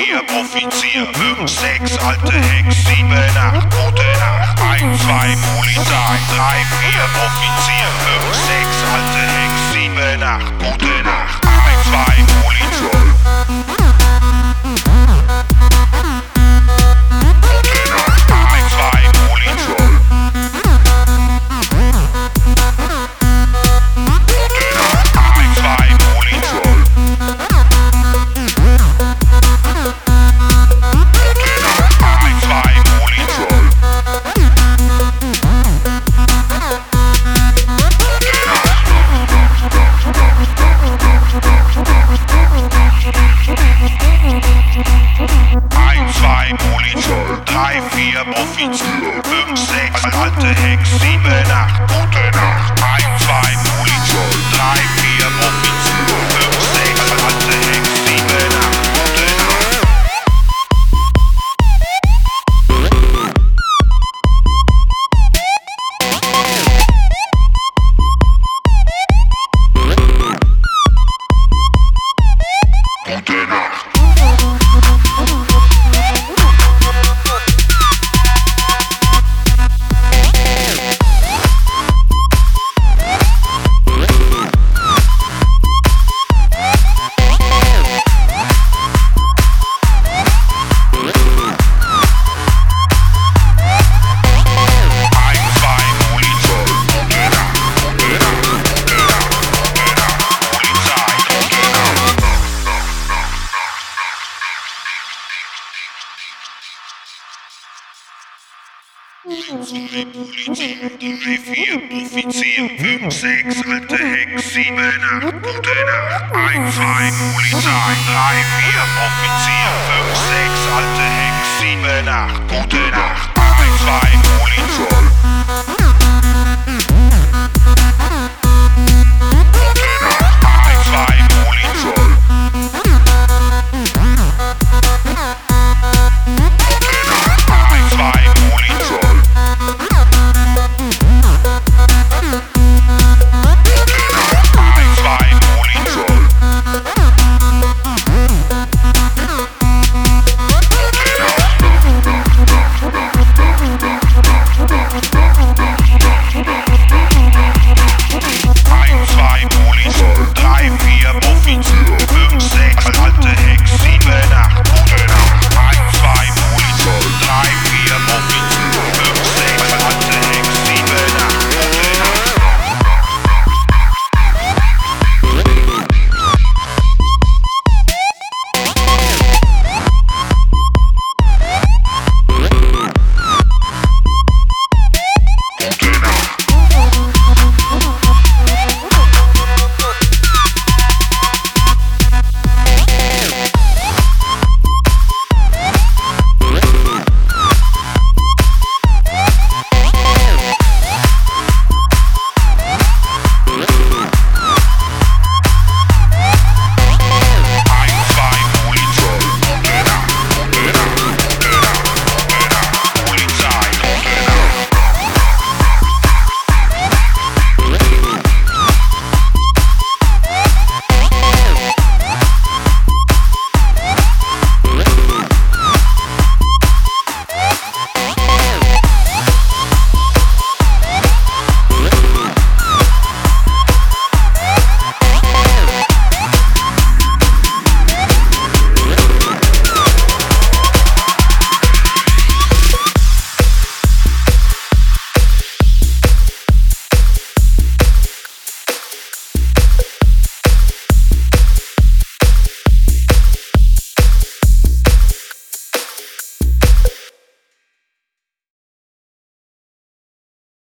4 Offizier, 5, 6 alte Hecks, 7, 8 gute Nacht, 1, 2 Polizei, 3, 4 Offizier, 5, 6 alte Hecks, 7, 8 gute Nacht, 1, 2 Polizei. Offizier, 5, 6 alte Hecks, 7, 8 gute Nacht, 1, 2 Polizei, 3, 4 Offizier, 5, 6 alte Hecks, 7, 8 gute Nacht. Gute Nacht. Zwei Polizei, 3, 4 Offizier, 5, 6 alte Hecks, 7, 8 gute Nacht, 1, 2 Polizei, 3, 4 Offizier, 5, 6 alte Hecks, 7, 8 gute Nacht, 1, 2 Polizei.